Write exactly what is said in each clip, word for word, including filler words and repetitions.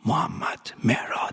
محمد مهراد.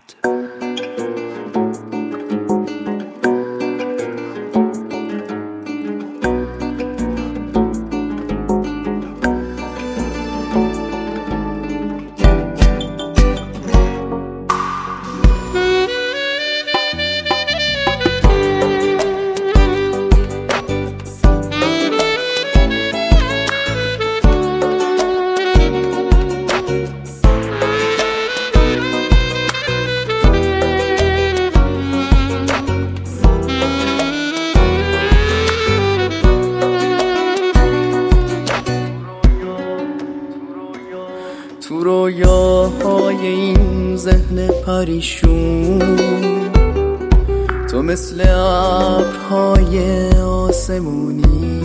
تو رویاهای این ذهن پریشون، تو مثل ابرهای آسمونی،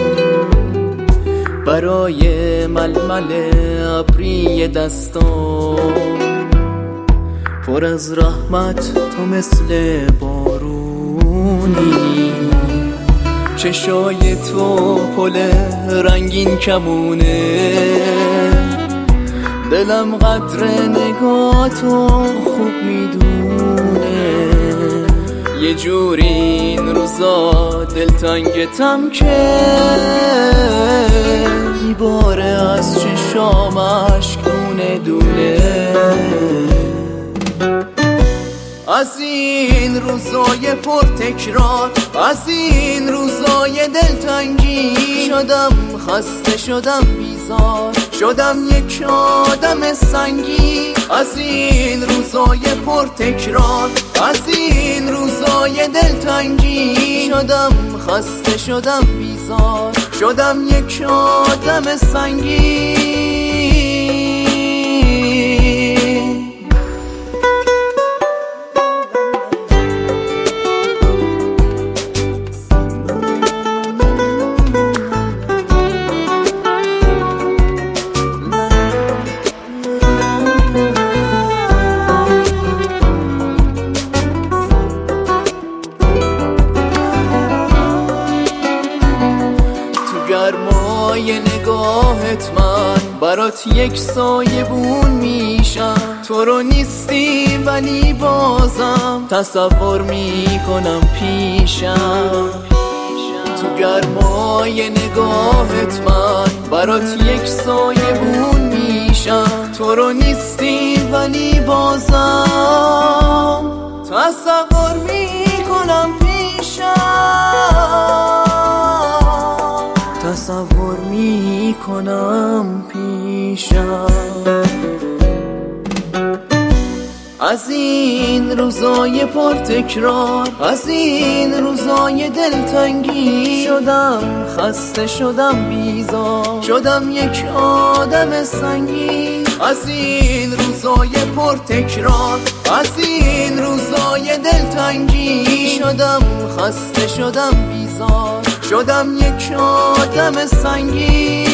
برای ململ ابری دستان پر از رحمت، تو مثل بارونی. چشای تو پل رنگین کمونه، دلم قدر نگاهتو خوب میدونه. یه جوری این روزا دلتنگتم که میباره از چشام اشک دونه دونه. از این روزای پر تکرار، از این روزای دلتنگی، شدم خسته، شدم بیزار، شدم یک آدم سنگی. از این روزای پر تکرار، از این روزای دلتنگی، شدم خسته، شدم بیزار، شدم یک آدم سنگی. گرمای نگاهت من برات یک سایبون میشم. تو رو نیستی ولی بازم تصور میکنم پیشم. تو گرمای نگاهت من برات یک سایبون میشم. تو رو نیستی ولی بازم تصور میکنم پیشم. تصور می کنم پیشم. از این روزای پر تکرار، از این روزای دلتنگی، شدم خسته، شدم بیزار، شدم یک آدم سنگی. از این روزای پر تکرار، از این روزای دلتنگی، شدم خسته، شدم بیزار، شدم یک آدم سنگی.